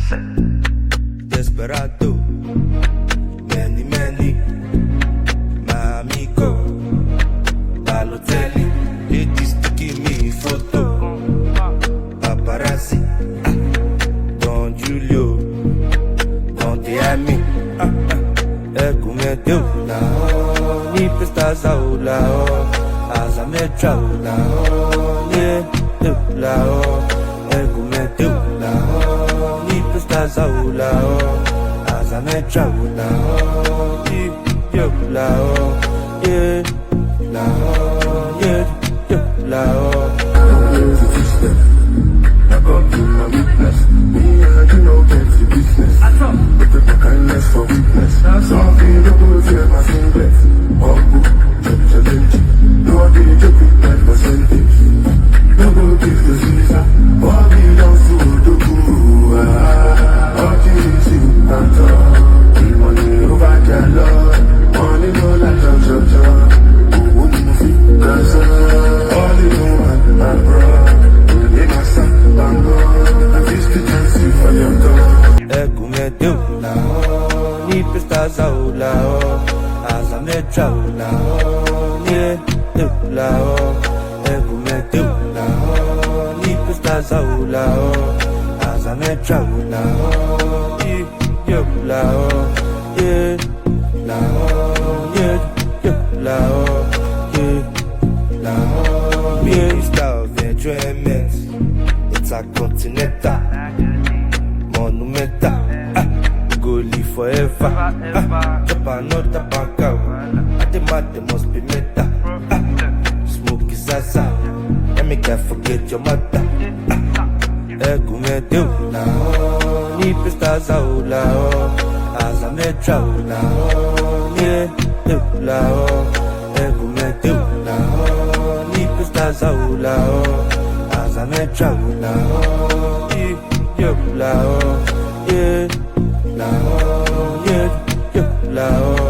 Desperado, many, many, my amigo, Balotelli, ladies to give me photo, paparazzi, Don Julio, Don Diami, come Deus lá, ni prestas aula, asa me traula, lá, come Deus lá, ni prestas aula, asa me traula, lá, I got you my weakness. Me and you know plenty business. But take my kindness for weakness. Something you do fear my singlet. Obu, challenge. No day joke with my percentage. No go give the Caesar. All belongs to the guru. All things you and the money over the Lord. Money no like jump. Who won't fit cancer? All in one, my bro. Come Deus lá, ni prestas aula, asa me traula, lá, come Deus lá, ni prestas aula, asa me traula, lá, me style of enjoyment, it's a continental. Monumental, we go live forever. Drop another bank out. I demand they must be meta. Smoke is asa. Let me can't forget your mother. Come Deus lá, ni prestas aula, asa me traula, lá, come Deus lá, ni prestas aula, asa me traula. La,